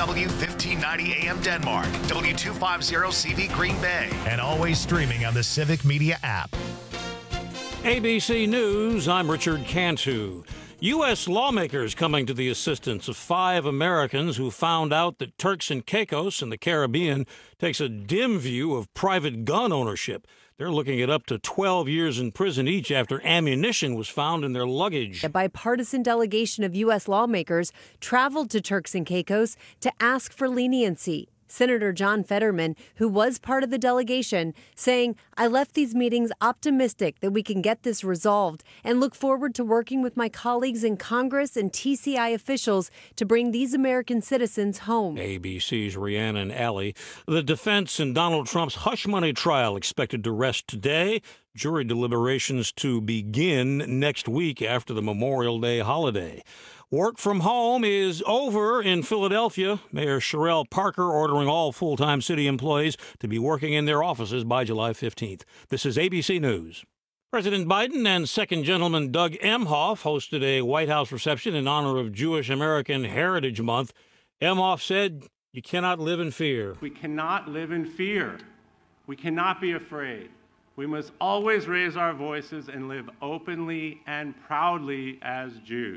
KDWW 1590 AM Denmark, W250CV Green Bay, and always streaming on the Civic Media app. ABC News, I'm Richard Cantu. U.S. lawmakers coming to the assistance of 5 Americans who found out that Turks and Caicos in the Caribbean takes a dim view of private gun ownership. They're looking at up to 12 years in prison each after ammunition was found in their luggage. A bipartisan delegation of U.S. lawmakers traveled to Turks and Caicos to ask for leniency. Senator John Fetterman, who was part of the delegation, saying, "I left these meetings optimistic that we can get this resolved and look forward to working with my colleagues in Congress and TCI officials to bring these American citizens home." ABC's Rhiannon Alley. The defense in Donald Trump's hush money trial expected to rest today. Jury deliberations to begin next week after the Memorial Day holiday. Work from home is over in Philadelphia. Mayor Sherelle Parker ordering all full-time city employees to be working in their offices by July 15th. This is ABC News. President Biden and Second Gentleman Doug Emhoff hosted a White House reception in honor of Jewish American Heritage Month. Emhoff said, "You cannot live in fear." We cannot live in fear. We cannot be afraid. We must always raise our voices and live openly and proudly as Jews.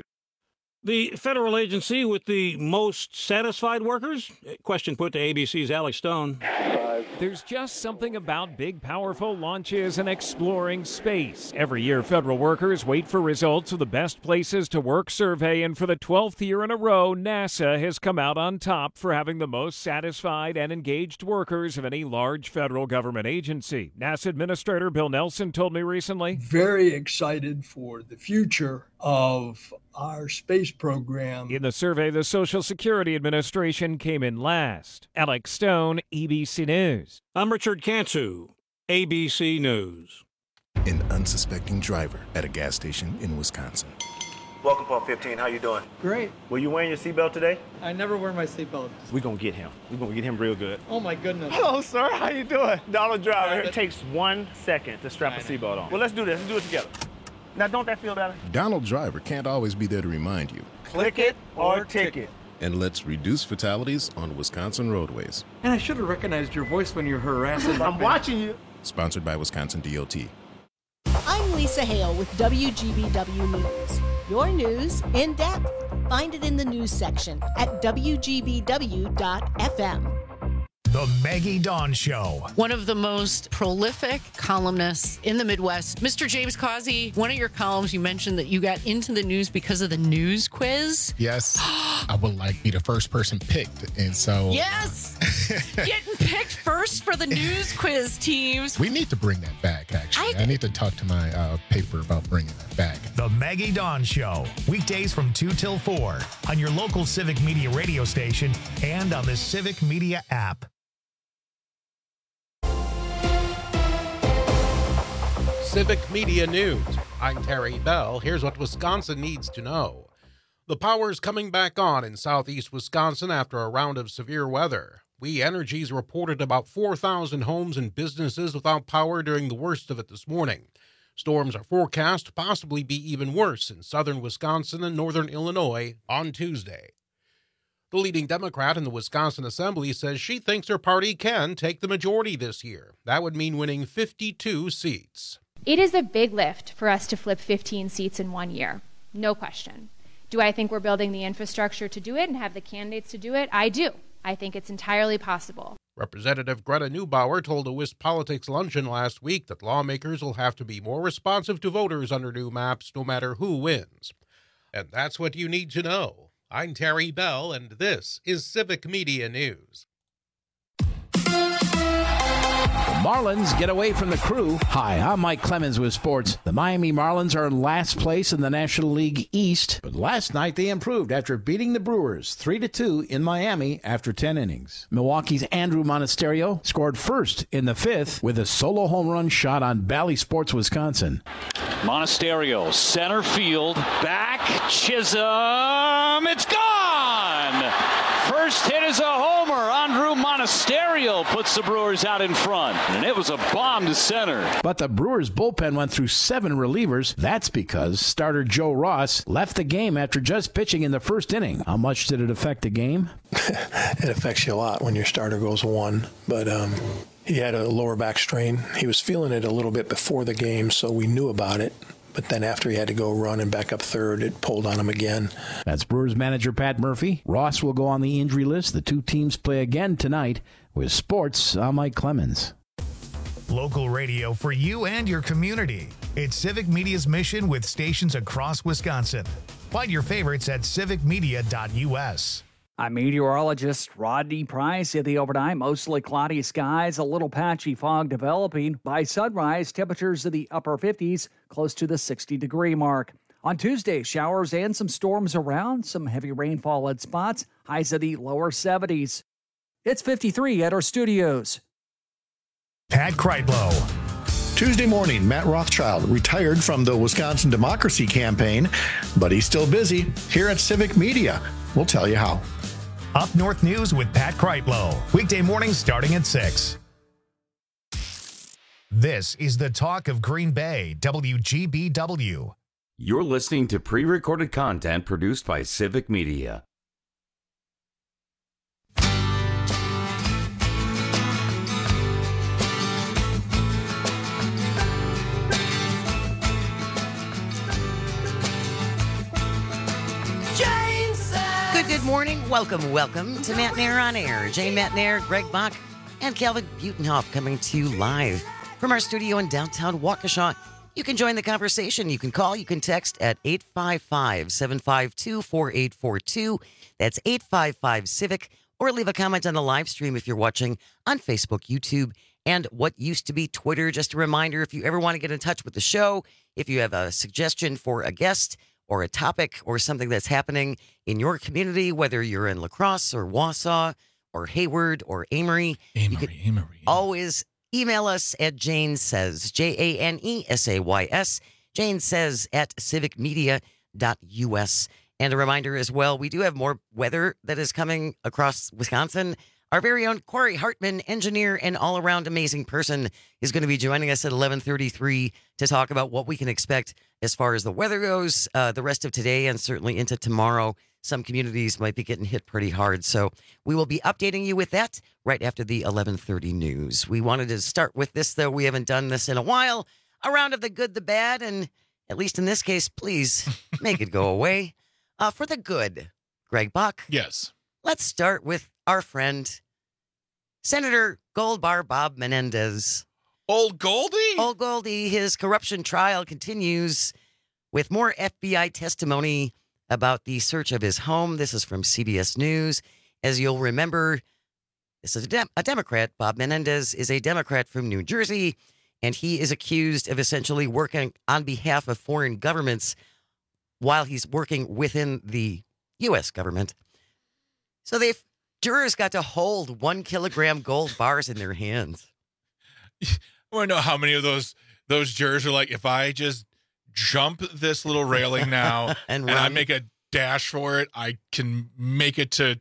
The federal agency with the most satisfied workers? Question put to ABC's Alex Stone. There's just something about big, powerful launches and exploring space. Every year, federal workers wait for results of the Best Places to Work survey, and for the 12th year in a row, NASA has come out on top for having the most satisfied and engaged workers of any large federal government agency. NASA Administrator Bill Nelson told me recently, "Very excited for the future of our space program." In the survey, the Social Security Administration came in last. Alex Stone, ABC News. I'm Richard Cantu, ABC News. An unsuspecting driver at a gas station in Wisconsin. Welcome, Pump 15. How you doing? Great. Were you wearing your seatbelt today? I never wear my seatbelt. We're going to get him. We're going to get him real good. Oh, my goodness. Hello, sir. How you doing? Donald Driver. It takes 1 second to strap a seatbelt on. Well, let's do this. Let's do it together. Now, don't that feel better? Donald Driver can't always be there to remind you. Click it or ticket. And let's reduce fatalities on Wisconsin roadways. And I should have recognized your voice when you're harassing. I'm watching you. Sponsored by Wisconsin DOT. I'm Lisa Hale with WGBW News. Your news in depth. Find it in the news section at WGBW.FM. The Maggie Dawn Show. One of the most prolific columnists in the Midwest, Mr. James Causey. One of your columns, you mentioned that you got into the news because of the news quiz. Yes. I would like be the first person picked. And so. Yes. Getting picked first for the news quiz teams. We need to bring that back, actually. I need to talk to my paper about bringing that back. The Maggie Dawn Show. Weekdays from 2 till 4 on your local Civic Media radio station and on the Civic Media app. Civic Media News. I'm Terry Bell. Here's what Wisconsin needs to know. The power's coming back on in southeast Wisconsin after a round of severe weather. We Energies reported about 4,000 homes and businesses without power during the worst of it this morning. Storms are forecast to possibly be even worse in southern Wisconsin and northern Illinois on Tuesday. The leading Democrat in the Wisconsin Assembly says she thinks her party can take the majority this year. That would mean winning 52 seats. It is a big lift for us to flip 15 seats in 1 year, no question. Do I think we're building the infrastructure to do it and have the candidates to do it? I do. I think it's entirely possible. Representative Greta Neubauer told a WISP Politics luncheon last week that lawmakers will have to be more responsive to voters under new maps, no matter who wins. And that's what you need to know. I'm Terry Bell, and this is Civic Media News. The Marlins get away from the Crew. Hi, I'm Mike Clemens with sports. The Miami Marlins are in last place in the National League East, but last night they improved after beating the Brewers 3-2 in Miami after 10 innings. Milwaukee's Andrew Monasterio scored first in the 5th with a solo home run shot on Bally Sports, Wisconsin. Monasterio, center field, back, Chisholm, it's gone! First hit is a homer, Andrew Monasterio. Monasterio puts the Brewers out in front, and it was a bomb to center. But the Brewers bullpen went through 7 relievers. That's because starter Joe Ross left the game after just pitching in the first inning. How much did it affect the game? It affects you a lot when your starter goes 1, but he had a lower back strain. He was feeling it a little bit before the game, so we knew about it. But then after he had to go run and back up third, it pulled on him again. That's Brewers manager Pat Murphy. Ross will go on the injury list. The two teams play again tonight. With sports, I'm Mike Clemens. Local radio for you and your community. It's Civic Media's mission with stations across Wisconsin. Find your favorites at civicmedia.us. I'm meteorologist Rodney Price. In the overnight, mostly cloudy skies, a little patchy fog developing. By sunrise, temperatures in the upper 50s, close to the 60-degree mark. On Tuesday, showers and some storms around, some heavy rainfall at spots, highs in the lower 70s. It's 53 at our studios. Pat Kreitlow. Tuesday morning, Matt Rothschild retired from the Wisconsin Democracy Campaign, but he's still busy here at Civic Media. We'll tell you how. Up North News with Pat Kreitlow. Weekday mornings starting at 6. This is the talk of Green Bay, WGBW. You're listening to pre-recorded content produced by Civic Media. Good morning. Welcome to Matt Nair on Air. Jane Matt Nair, Greg Bach, and Calvin Butenhoff coming to you live from our studio in downtown Waukesha. You can join the conversation. You can call, you can text at 855-752-4842. That's 855-CIVIC. Or leave a comment on the live stream if you're watching on Facebook, YouTube, and what used to be Twitter. Just a reminder, if you ever want to get in touch with the show, if you have a suggestion for a guest or a topic or something that's happening in your community, whether you're in La Crosse or Wausau or Hayward or Amory, you can always email us at Jane Says, JANESAYS, Jane Says at civicmedia.us. And a reminder as well, we do have more weather that is coming across Wisconsin. Our very own Corey Hartman, engineer and all-around amazing person, is going to be joining us at 11:33 to talk about what we can expect as far as the weather goes the rest of today and certainly into tomorrow. Some communities might be getting hit pretty hard. So we will be updating you with that right after the 11:30 news. We wanted to start with this, though. We haven't done this in a while. A round of the good, the bad, and at least in this case, please make it go away. For the good, Greg Bach. Yes. Let's start with our friend, Senator Goldbar Bob Menendez. Old Goldie? Old Goldie. His corruption trial continues with more FBI testimony about the search of his home. This is from CBS News. As you'll remember, this is a Democrat. Bob Menendez is a Democrat from New Jersey, and he is accused of essentially working on behalf of foreign governments while he's working within the U.S. government. So jurors got to hold 1 kilogram gold bars in their hands. I want to know how many of those jurors are like, if I just jump this little railing now and I make a dash for it, I can make it to,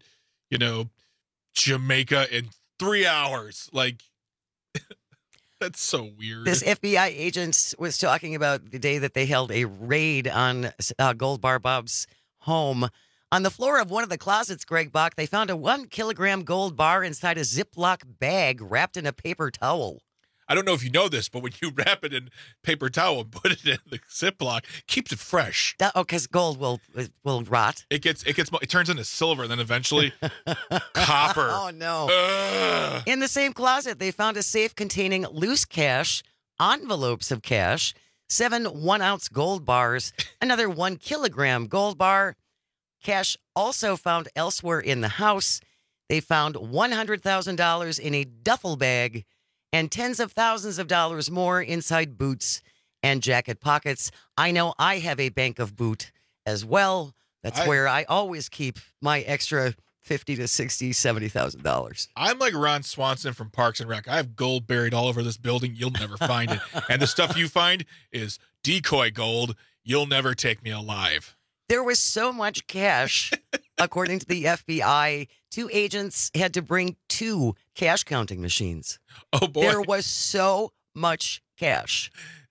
Jamaica in 3 hours. Like, that's so weird. This FBI agent was talking about the day that they held a raid on Goldbar Bob's home. On the floor of one of the closets, Greg Bach, they found a 1 kilogram gold bar inside a Ziploc bag wrapped in a paper towel. I don't know if you know this, but when you wrap it in paper towel and put it in the Ziploc, it keeps it fresh. Because gold will rot. It turns into silver, then eventually copper. Oh no! Ugh. In the same closet, they found a safe containing loose cash, envelopes of cash, 7 1-ounce gold bars, another 1 kilogram gold bar. Cash also found elsewhere in the house. They found $100,000 in a duffel bag and tens of thousands of dollars more inside boots and jacket pockets. I know I have a bank of boot as well. That's where I always keep my extra $50,000 to $60,000, $70,000. I'm like Ron Swanson from Parks and Rec. I have gold buried all over this building. You'll never find it. And the stuff you find is decoy gold. You'll never take me alive. There was so much cash, according to the FBI. 2 agents had to bring 2 cash counting machines. Oh, boy. There was so much cash.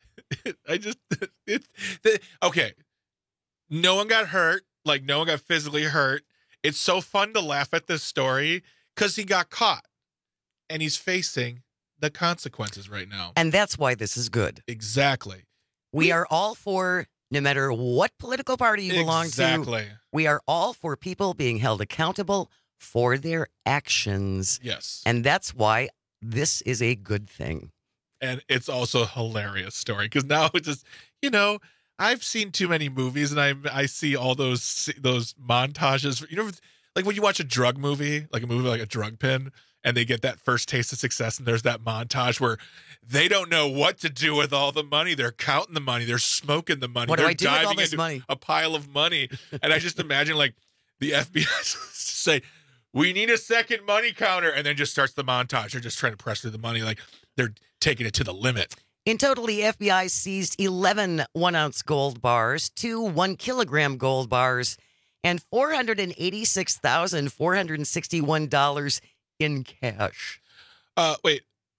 Okay. No one got hurt. Like, no one got physically hurt. It's so fun to laugh at this story because he got caught and he's facing the consequences right now. And that's why this is good. Exactly. We are all for, no matter what political party you belong Exactly. to, we are all for people being held accountable for their actions. Yes. And that's why this is a good thing. And it's also a hilarious story because now it's just, you know, I've seen too many movies and I see all those montages. You know, like when you watch a drug movie, like a movie like a Drug Pin, and they get that first taste of success, and there's that montage where they don't know what to do with all the money. They're counting the money. They're smoking the money. What do They're I do with all diving this into money? a pile of money. And I just imagine like the FBI say, we need a second money counter, and then just starts the montage. They're just trying to press through the money. Like they're taking it to the limit. In total, the FBI seized 11 1-ounce gold bars, 2 1-kilogram gold bars, and $486,461 in cash. Wait.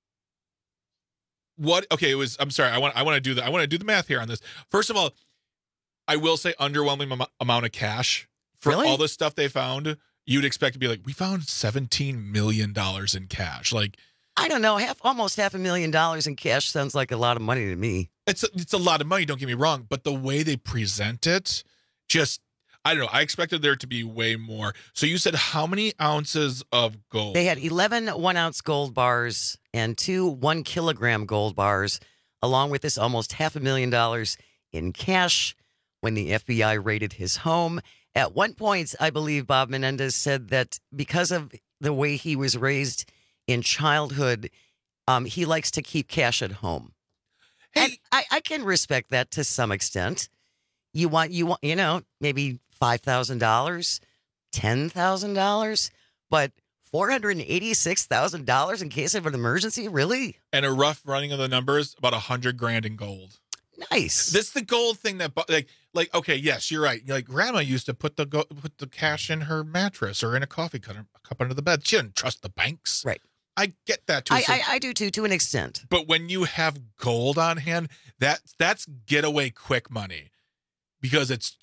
What? Okay, it was. I'm sorry. I want to do the. I want to do the math here on this. First of all, I will say underwhelming amount of cash for all the stuff they found. You'd expect to be like, we found $17 million in cash. Like, I don't know. Almost $500,000 in cash sounds like a lot of money to me. It's a lot of money. Don't get me wrong, but the way they present it, just. I don't know. I expected there to be way more. So you said how many ounces of gold? They had 11 1-ounce gold bars and 2 1-kilogram gold bars, along with this almost $500,000 in cash when the FBI raided his home. At one point, I believe Bob Menendez said that because of the way he was raised in childhood, he likes to keep cash at home. Hey. And I can respect that to some extent. You want, you know, maybe $5,000, $10,000, but $486,000 in case of an emergency, really? And a rough running of the numbers, about $100,000 in gold. Nice. This is the gold thing that, like, okay, yes, you're right. Like, Grandma used to put the cash in her mattress or in a coffee cup under the bed. She didn't trust the banks. Right. I get that too. I do too, to an extent. But when you have gold on hand, that's getaway quick money. Because it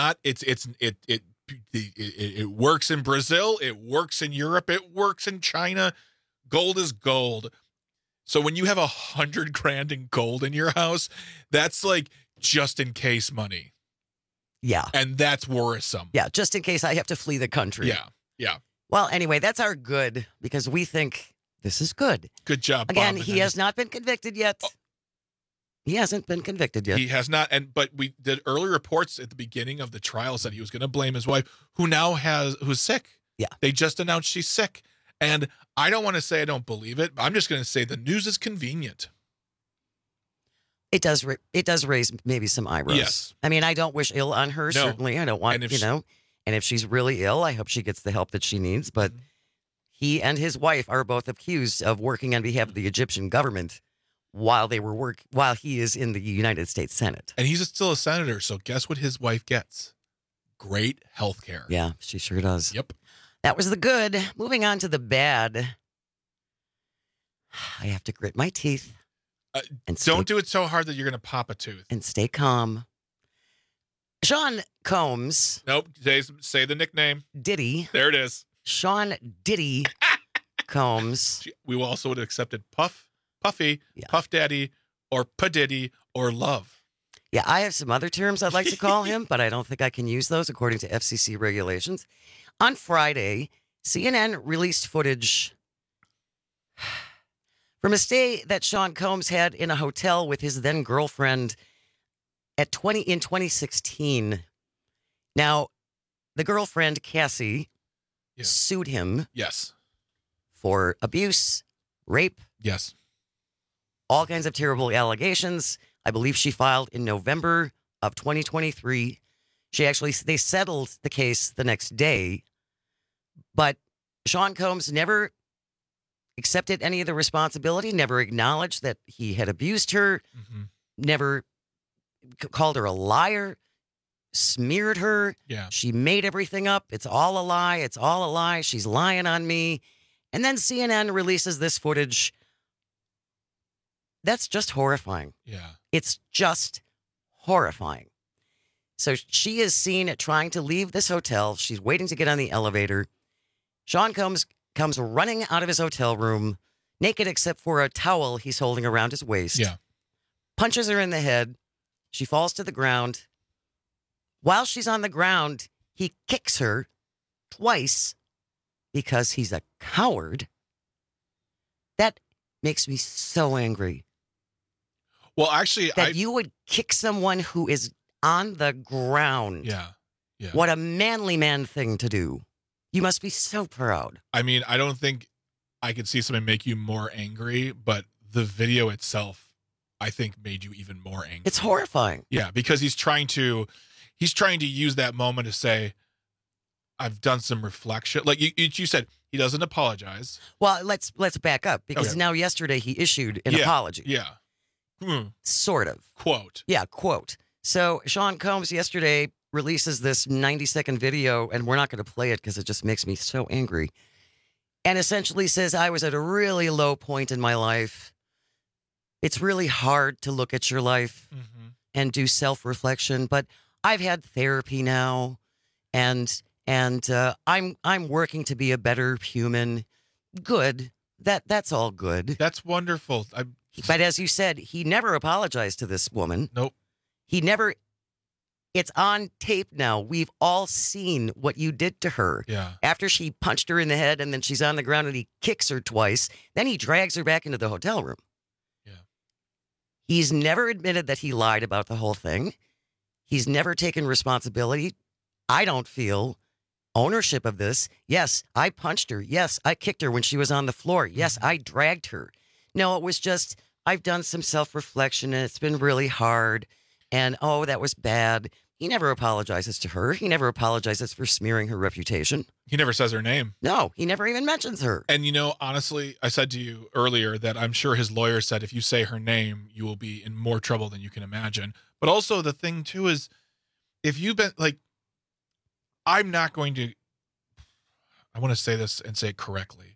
works in Brazil, it works in Europe, it works in China. Gold is gold. So when you have $100,000 in gold in your house, that's like just in case money. Yeah. And that's worrisome. Yeah, just in case I have to flee the country. Yeah. Yeah. Well, anyway, that's our good because we think this is good. Good job. Again, Bob he has not been convicted yet. He hasn't been convicted yet. He has not. But we did early reports at the beginning of the trial said he was going to blame his wife, who's sick. Yeah. They just announced she's sick. And I don't want to say I don't believe it, but I'm just going to say the news is convenient. It does raise maybe some eyebrows. Yes. I mean, I don't wish ill on her, certainly. I don't want, and if she's really ill, I hope she gets the help that she needs. But he and his wife are both accused of working on behalf of the Egyptian government while he is in the United States Senate. And he's still a senator, so guess what his wife gets? Great health care. Yeah, she sure does. Yep. That was the good. Moving on to the bad. I have to grit my teeth. Don't do it so hard that you're going to pop a tooth. And stay calm. Sean Combs. Nope. Say the nickname. Diddy. There it is. Sean Diddy Combs. We also would have accepted Puffy, Puff Daddy, or P-Diddy, or Love. Yeah, I have some other terms I'd like to call him, but I don't think I can use those according to FCC regulations. On Friday, CNN released footage from a stay that Sean Combs had in a hotel with his then girlfriend in 2016. Now, the girlfriend, Cassie, sued him. Yes. For abuse, rape. Yes. All kinds of terrible allegations. I believe she filed in November of 2023. They settled the case the next day, but Sean Combs never accepted any of the responsibility, never acknowledged that he had abused her, never called her a liar. smeared her. Yeah. She made everything up. It's all a lie. It's all a lie. She's lying on me. And then CNN releases this footage. That's just horrifying. Yeah. It's just horrifying. So she is seen trying to leave this hotel. She's waiting to get on the elevator. Sean Combs comes running out of his hotel room, naked except for a towel he's holding around his waist. Yeah. Punches her in the head. She falls to the ground. While she's on the ground, he kicks her twice because he's a coward. That makes me so angry. Well, actually, that you would kick someone who is on the ground. Yeah. Yeah. What a manly man thing to do. You must be so proud. I mean, I don't think I could see something make you more angry, but the video itself, I think, made you even more angry. It's horrifying. Yeah, because he's trying to use that moment to say, I've done some reflection. Like you said, he doesn't apologize. Well, let's back up, because now yesterday he issued an apology. Yeah. Sort of. Quote. Yeah, quote. So Sean Combs yesterday releases this 90-second video, and we're not going to play it because it just makes me so angry. And essentially says, I was at a really low point in my life. It's really hard to look at your life and do self-reflection, but I've had therapy now, and I'm working to be a better human. Good. That's all good. That's wonderful. But as you said, he never apologized to this woman. Nope. He never. It's on tape now. We've all seen what you did to her. Yeah. After she punched her in the head and then she's on the ground and he kicks her twice. Then he drags her back into the hotel room. Yeah. He's never admitted that he lied about the whole thing. He's never taken responsibility. I don't feel ownership of this. Yes, I punched her. Yes, I kicked her when she was on the floor. Yes, I dragged her. No, it was just, I've done some self-reflection and it's been really hard. And, oh, that was bad. He never apologizes to her. He never apologizes for smearing her reputation. He never says her name. No, he never even mentions her. And, honestly, I said to you earlier that I'm sure his lawyer said if you say her name, you will be in more trouble than you can imagine. But also the thing, too, is if you've been, I'm not going to, I want to say this and say it correctly.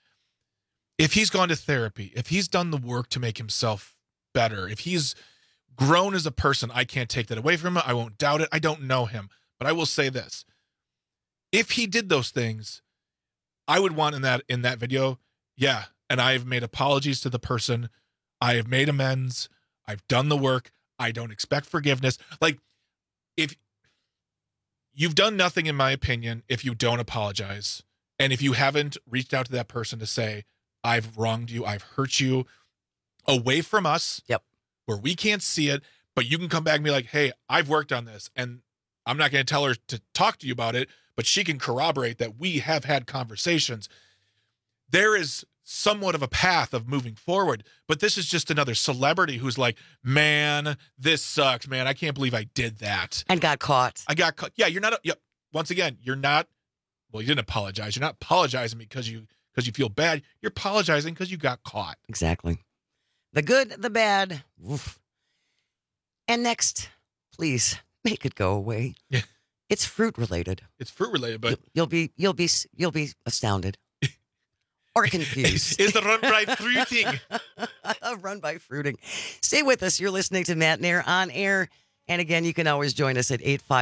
If he's gone to therapy, if he's done the work to make himself better, if he's grown as a person, I can't take that away from him. I won't doubt it. I don't know him. But I will say this. If he did those things, I would want in that video, yeah, and I've made apologies to the person. I have made amends. I've done the work. I don't expect forgiveness. If you've done nothing, in my opinion, if you don't apologize, and if you haven't reached out to that person to say, I've wronged you, I've hurt you, away from us. Yep. Where we can't see it, but you can come back and be like, hey, I've worked on this, and I'm not going to tell her to talk to you about it, but she can corroborate that we have had conversations. There is somewhat of a path of moving forward, but this is just another celebrity who's like, man, this sucks, man. I can't believe I did that. And got caught. I got caught. Yeah, you're not, once again, you're not, well, you didn't apologize. You're not apologizing because you feel bad. You're apologizing because you got caught. Exactly. The good, the bad. Oof. And next, please make it go away. Yeah. It's fruit related. It's fruit related, but you'll be astounded or confused. It's the run by fruiting. Run by fruiting. Stay with us. You're listening to Matt Nair on air. And again, you can always join us at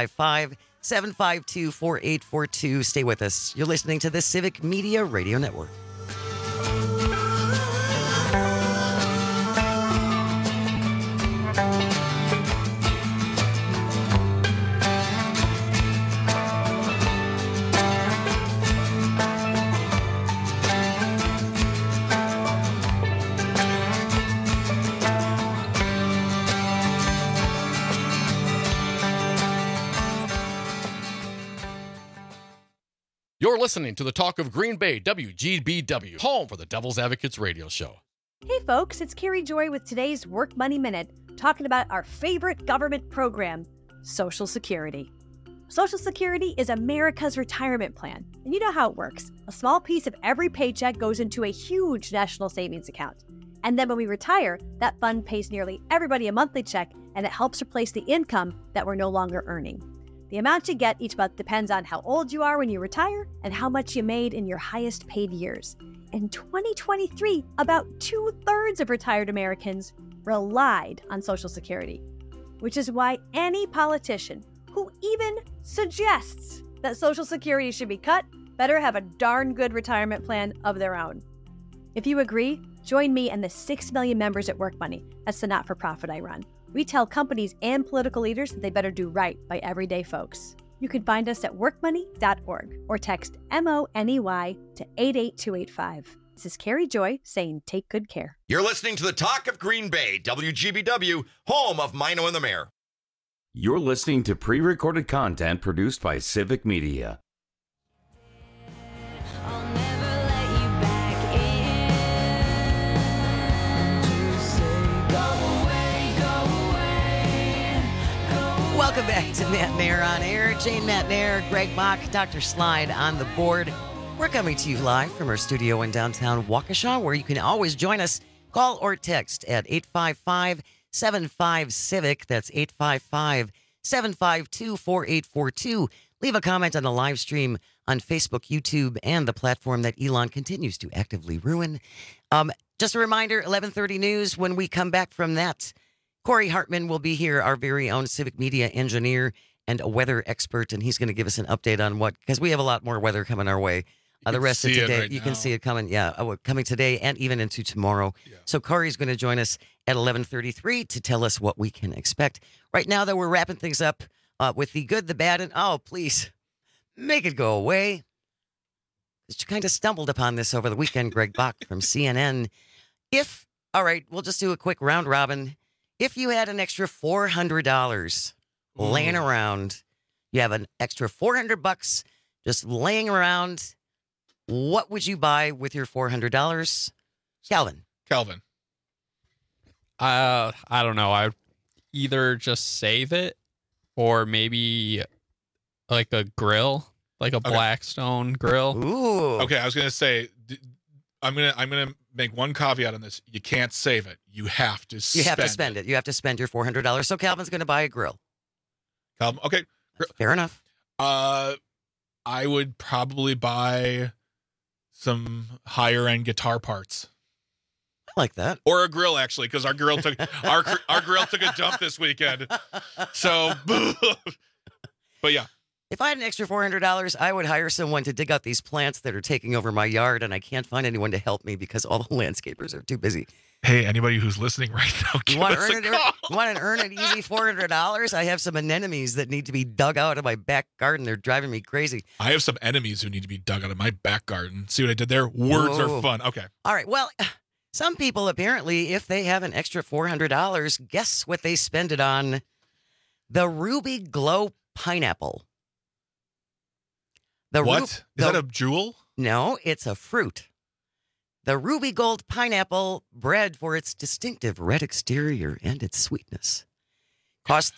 855-752-4842. Stay with us. You're listening to the Civic Media Radio Network. You're listening to the Talk of Green Bay, WGBW, home for the Devil's Advocates radio show. Hey folks, it's Carrie Joy with today's Work Money Minute, talking about our favorite government program, Social Security. Social Security is America's retirement plan, and you know how it works. A small piece of every paycheck goes into a huge national savings account. And then when we retire, that fund pays nearly everybody a monthly check, and it helps replace the income that we're no longer earning. The amount you get each month depends on how old you are when you retire and how much you made in your highest paid years. In 2023, about 2/3 of retired Americans relied on Social Security, which is why any politician who even suggests that Social Security should be cut better have a darn good retirement plan of their own. If you agree, join me and the 6 million members at Work Money. That's the not-for-profit I run. We tell companies and political leaders that they better do right by everyday folks. You can find us at workmoney.org or text MONEY to 88285. This is Carrie Joy saying take good care. You're listening to the Talk of Green Bay, WGBW, home of Mino and the Mayor. You're listening to pre-recorded content produced by Civic Media. Welcome back to Matt Mayer on Air. Jane Matt Mayer, Greg Bach, Dr. Slide on the board. We're coming to you live from our studio in downtown Waukesha, where you can always join us. Call or text at 855-75-CIVIC. That's 855-752-4842. Leave a comment on the live stream on Facebook, YouTube, and the platform that Elon continues to actively ruin. Just a reminder, 11:30 news. When we come back from that, Corey Hartman will be here, our very own Civic Media engineer and a weather expert, and he's going to give us an update on because we have a lot more weather coming our way. The rest of today, you can see it coming. Yeah, coming today and even into tomorrow. Yeah. So Corey's going to join us at 11:33 to tell us what we can expect. Right now, though, we're wrapping things up with the good, the bad, and please make it go away. Just kind of stumbled upon this over the weekend, Greg Bach from CNN. All right, we'll just do a quick round robin. If you had an extra $400 laying around, you have an extra $400 just laying around, what would you buy with your $400? Calvin. I don't know. I'd either just save it or maybe like a grill, like a Blackstone grill. Ooh. Okay, I was going to say, I'm gonna make one caveat on this. You can't save it. You have to spend it. You have to spend it. You have to spend your $400. So Calvin's going to buy a grill. Calvin, okay. Fair enough. I would probably buy some higher end guitar parts. I like that. Or a grill, actually, because our grill took our grill took a dump this weekend. So, but yeah. If I had an extra $400, I would hire someone to dig out these plants that are taking over my yard, and I can't find anyone to help me because all the landscapers are too busy. Hey, anybody who's listening right now, you want to earn an easy $400? I have some anemones that need to be dug out of my back garden. They're driving me crazy. I have some enemies who need to be dug out of my back garden. See what I did there? Words are fun. Okay. All right. Well, some people apparently, if they have an extra $400, guess what they spend it on? The Ruby Glow pineapple. Is that a jewel? No, it's a fruit. The Ruby Gold pineapple, bred for its distinctive red exterior and its sweetness, costs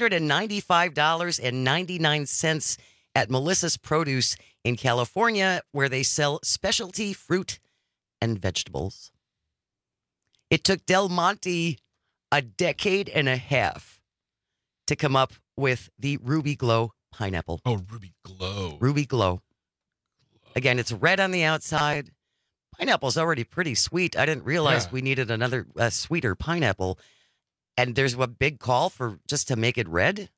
$395.99 at Melissa's Produce in California, where they sell specialty fruit and vegetables. It took Del Monte a decade and a half to come up with the Ruby Glow pineapple. Oh, Ruby Glow. Ruby Glow. Again, it's red on the outside. Pineapple's already pretty sweet. I didn't realize we needed another sweeter pineapple. And there's a big call for just to make it red.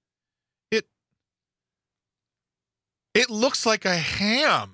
It looks like a ham.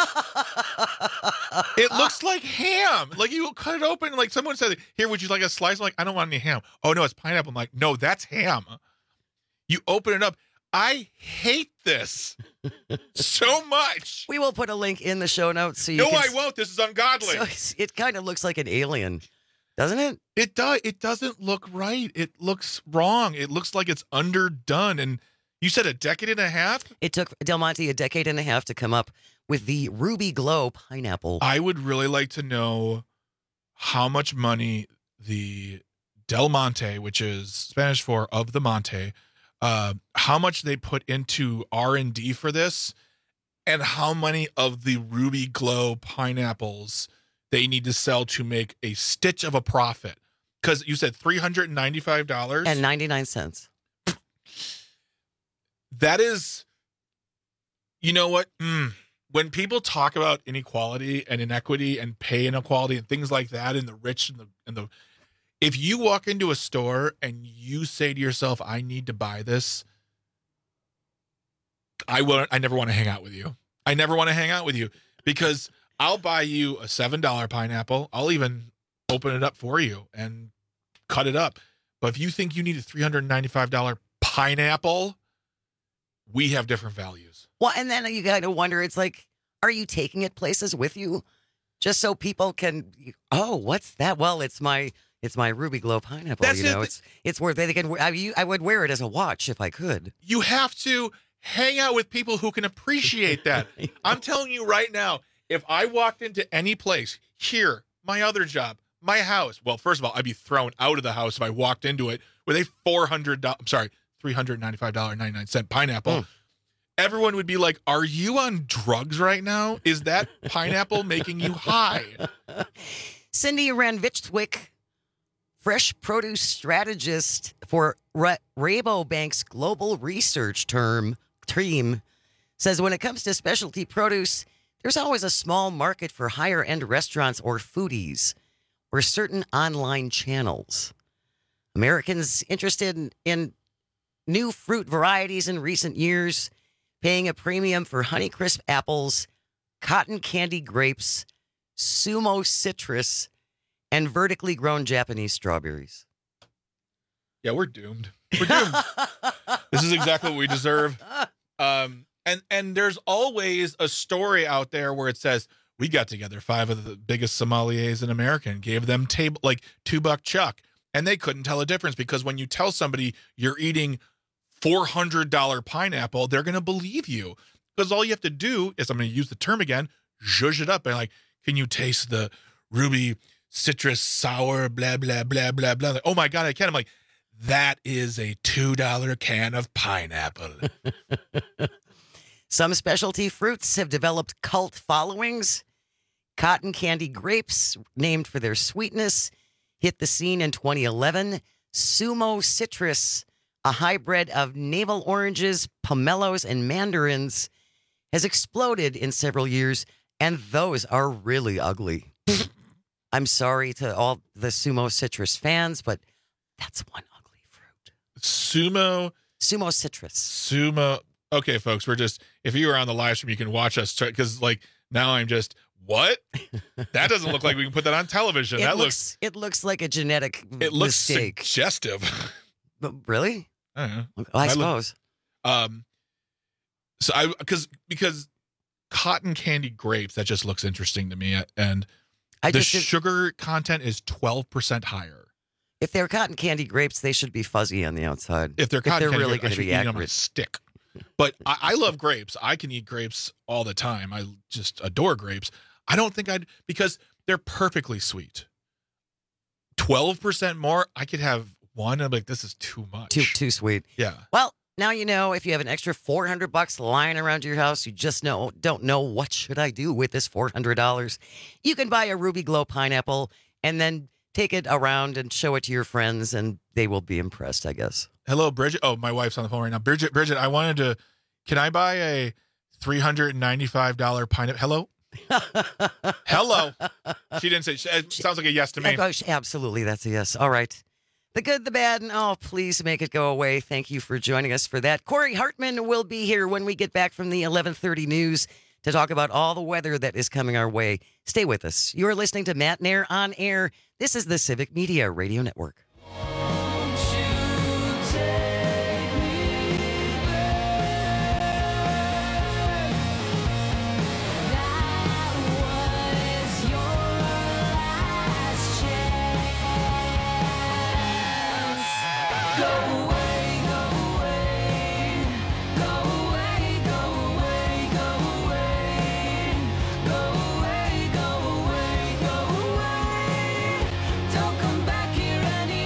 It looks like ham. Like you cut it open, like someone said, "Here, would you like a slice?" I'm like, "I don't want any ham." "Oh no, it's pineapple." I'm like, "No, that's ham." You open it up. I hate this so much. We will put a link in the show notes. So I won't. This is ungodly. So it kind of looks like an alien, doesn't it? It does. It doesn't look right. It looks wrong. It looks like it's underdone. And you said a decade and a half? It took Del Monte a decade and a half to come up with the Ruby Glow pineapple. I would really like to know how much money the Del Monte, which is Spanish for of the Monte, how much they put into R&D for this, and how many of the Ruby Glow pineapples they need to sell to make a stitch of a profit. Because you said $395 and 99 cents. That is, you know what? When people talk about inequality and inequity and pay inequality and things like that, and the rich and the, if you walk into a store and you say to yourself, "I need to buy this," I never want to hang out with you. I never want to hang out with you because I'll buy you a $7 pineapple. I'll even open it up for you and cut it up. But if you think you need a $395 pineapple, we have different values. Well, and then you got to wonder, it's like, are you taking it places with you just so people can, oh, what's that? Well, it's my Ruby Glow pineapple. That's it's worth it. They can, I would wear it as a watch if I could. You have to hang out with people who can appreciate that. I'm telling you right now, if I walked into any place here, my other job, my house, well, first of all, I'd be thrown out of the house if I walked into it with a $395.99 pineapple. Everyone would be like, "Are you on drugs right now? Is that pineapple making you high?" Cindy Ranvichwick, fresh produce strategist for Rabobank's global research team, says when it comes to specialty produce, there's always a small market for higher-end restaurants or foodies or certain online channels. Americans interested in new fruit varieties in recent years, paying a premium for Honeycrisp apples, cotton candy grapes, Sumo citrus, and vertically grown Japanese strawberries. Yeah, we're doomed. We're doomed. This is exactly what we deserve. And there's always a story out there where it says, we got together 5 of the biggest sommeliers in America and gave them like $2 chuck. And they couldn't tell a difference because when you tell somebody you're eating $400 pineapple, they're going to believe you. Because all you have to do is, I'm going to use the term again, zhuzh it up. And like, can you taste the ruby citrus sour, blah, blah, blah, blah, blah. Like, oh my God, I can. I'm like, that is a $2 can of pineapple. Some specialty fruits have developed cult followings. Cotton candy grapes, named for their sweetness, hit the scene in 2011. Sumo citrus, a hybrid of navel oranges, pomelos, and mandarins, has exploded in several years, and those are really ugly. I'm sorry to all the Sumo citrus fans, but that's one ugly fruit. Sumo citrus. Okay, folks, if you are on the live stream, you can watch us because like now I'm just, what? That doesn't look like we can put that on television. It looks like a genetic mistake. Suggestive. Really? I don't know. Well, I suppose. So because cotton candy grapes, that just looks interesting to me, and the sugar content is 12% higher. If they're cotton candy grapes, they should be fuzzy on the outside. If they're really going to be accurate, on a stick. But I love grapes. I can eat grapes all the time. I just adore grapes. I don't think because they're perfectly sweet. 12% more, I could have one. I'm like, this is too much. Too sweet. Yeah. Well, now you know if you have an extra $400 lying around your house, you just don't know what should I do with this $400. You can buy a Ruby Glow pineapple and then take it around and show it to your friends, and they will be impressed, I guess. Hello, Bridget. Oh, my wife's on the phone right now. Bridget, can I buy a $395 pineapple? Hello? Hello? She didn't say, it sounds like a yes to me. Absolutely, that's a yes. All right. The good, the bad, and please make it go away. Thank you for joining us for that. Corey Hartman will be here when we get back from the 11:30 news to talk about all the weather that is coming our way. Stay with us. You're listening to Matt Nair on Air. This is the Civic Media Radio Network. Don't come back here anymore.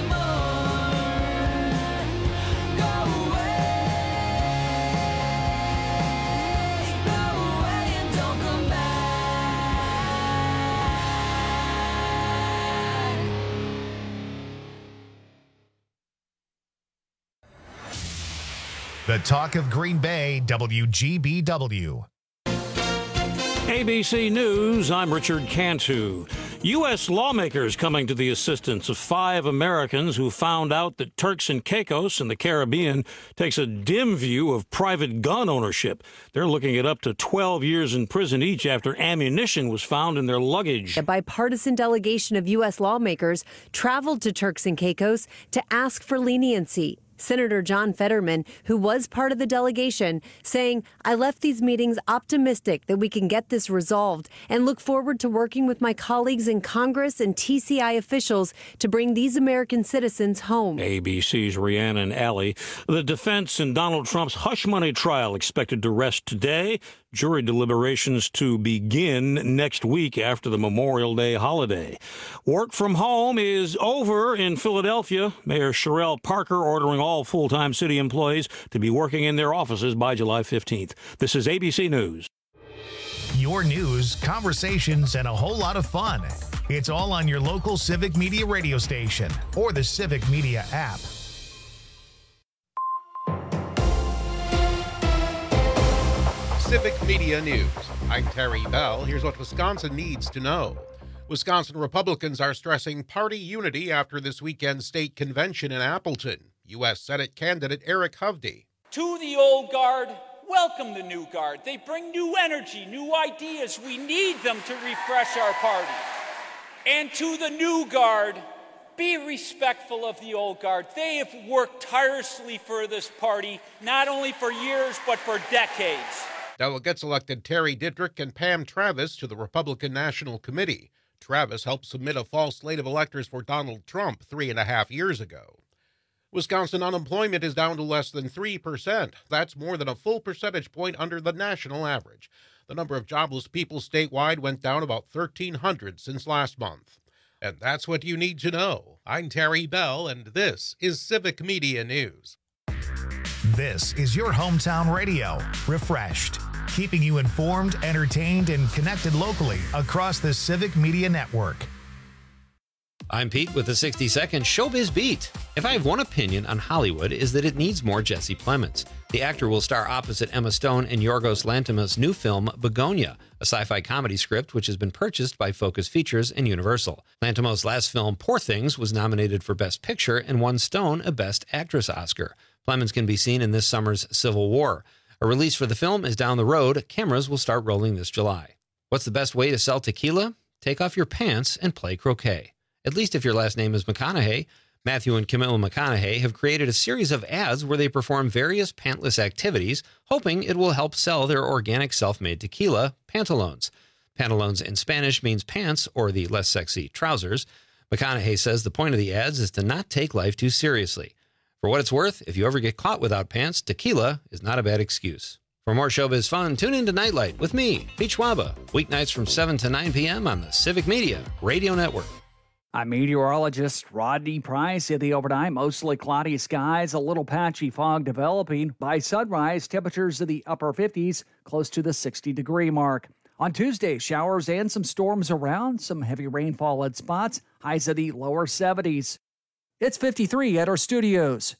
The Talk of Green Bay, WGBW. ABC News, I'm Richard Cantu. U.S. lawmakers coming to the assistance of 5 Americans who found out that Turks and Caicos in the Caribbean takes a dim view of private gun ownership. They're looking at up to 12 years in prison each after ammunition was found in their luggage. A bipartisan delegation of U.S. lawmakers traveled to Turks and Caicos to ask for leniency. Senator John Fetterman, who was part of the delegation, saying, "I left these meetings optimistic that we can get this resolved and look forward to working with my colleagues in Congress and TCI officials to bring these American citizens home." ABC's Rhiannon Alley. The defense in Donald Trump's hush money trial expected to rest today. Jury deliberations to begin next week after the Memorial Day holiday. Work from home is over in Philadelphia. Mayor Sherrell Parker ordering all full-time city employees to be working in their offices by July 15th. This is ABC News. Your news, conversations, and a whole lot of fun. It's all on your local Civic Media radio station or the Civic Media app. Civic Media News. I'm Terry Bell. Here's what Wisconsin needs to know. Wisconsin Republicans are stressing party unity after this weekend's state convention in Appleton. U.S. Senate candidate Eric Hovde. To the old guard, welcome the new guard. They bring new energy, new ideas. We need them to refresh our party. And to the new guard, be respectful of the old guard. They have worked tirelessly for this party, not only for years, but for decades. Delegates elected Terry Dittrich and Pam Travis to the Republican National Committee. Travis helped submit a false slate of electors for Donald Trump 3.5 years ago. Wisconsin unemployment is down to less than 3%. That's more than a full percentage point under the national average. The number of jobless people statewide went down about 1,300 since last month. And that's what you need to know. I'm Terry Bell, and this is Civic Media News. This is your hometown radio, refreshed, keeping you informed, entertained, and connected locally across the Civic Media Network. I'm Pete with the 60-second Showbiz Beat. If I have one opinion on Hollywood, is that it needs more Jesse Plemons. The actor will star opposite Emma Stone in Yorgos Lanthimos' new film, Begonia, a sci-fi comedy script which has been purchased by Focus Features and Universal. Lanthimos' last film, Poor Things, was nominated for Best Picture and won Stone a Best Actress Oscar. Plemons can be seen in this summer's Civil War. A release for the film is down the road. Cameras will start rolling this July. What's the best way to sell tequila? Take off your pants and play croquet. At least if your last name is McConaughey. Matthew and Camille McConaughey have created a series of ads where they perform various pantless activities, hoping it will help sell their organic self-made tequila, Pantalones. Pantalones in Spanish means pants, or the less sexy trousers. McConaughey says the point of the ads is to not take life too seriously. For what it's worth, if you ever get caught without pants, tequila is not a bad excuse. For more showbiz fun, tune in to Nightlight with me, Pete Schwaba, weeknights from 7 to 9 p.m. on the Civic Media Radio Network. I'm meteorologist Rodney Price. In the overnight, mostly cloudy skies, a little patchy fog developing. By sunrise, temperatures in the upper 50s, close to the 60-degree mark. On Tuesday, showers and some storms around, some heavy rainfall at spots, highs in the lower 70s. It's 53 at our studios.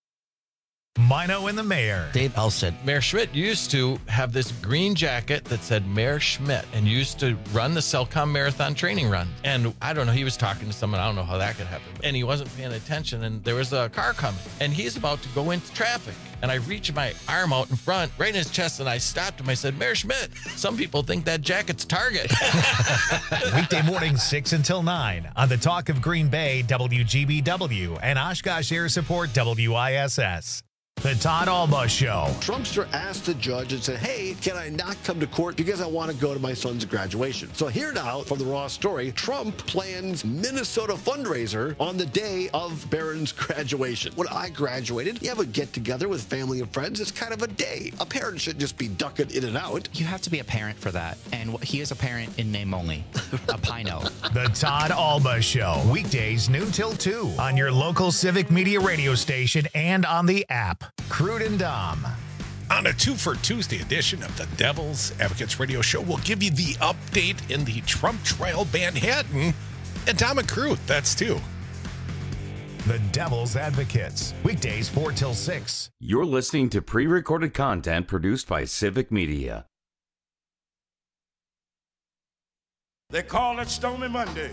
Mino and the Mayor. Dave Elson. Mayor Schmidt used to have this green jacket that said Mayor Schmidt and used to run the Cellcom Marathon training run. And I don't know, he was talking to someone, I don't know how that could happen. And he wasn't paying attention and there was a car coming and he's about to go into traffic. And I reached my arm out in front, right in his chest, and I stopped him. I said, Mayor Schmidt, some people think that jacket's Target. Weekday morning, 6 until 9 on the Talk of Green Bay, WGBW, and Oshkosh Air Support, WISS. The Todd Alba Show. Trumpster asked the judge and said, hey, can I not come to court because I want to go to my son's graduation? So here now from the Raw story, Trump plans Minnesota fundraiser on the day of Barron's graduation. When I graduated, you have a get-together with family and friends. It's kind of a day. A parent shouldn't just be ducking in and out. You have to be a parent for that. And he is a parent in name only. A Pino. The Todd Alba Show. Weekdays noon till 2 on your local Civic Media radio station and on the app. Crude and Dom. On a 2 for Tuesday edition of the Devil's Advocates Radio Show, we'll give you the update in the Trump trial Manhattan. And Dom and Crude, that's 2. The Devil's Advocates, weekdays 4 till 6. You're listening to pre-recorded content produced by Civic Media. They call it Stormy Monday,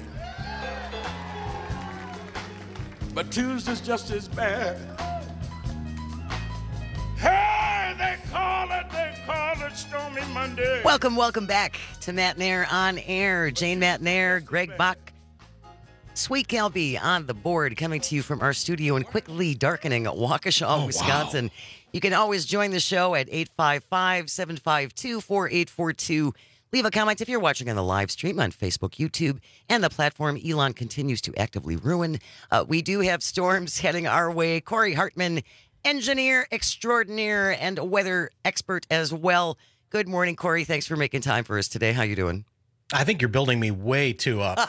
but Tuesday's just as bad. Hey, they call it Stormy Monday. Welcome back to Matt Nair on Air. Jane Matt Nair, Greg Bach, Sweet Calby on the board, coming to you from our studio in quickly darkening Waukesha, Wisconsin. Wow. You can always join the show at 855-752-4842. Leave a comment if you're watching on the live stream on Facebook, YouTube, and the platform Elon continues to actively ruin. We do have storms heading our way. Corey Hartman, engineer extraordinaire and weather expert as well. Good morning, Corey. Thanks for making time for us today. How you doing? I think you're building me way too up.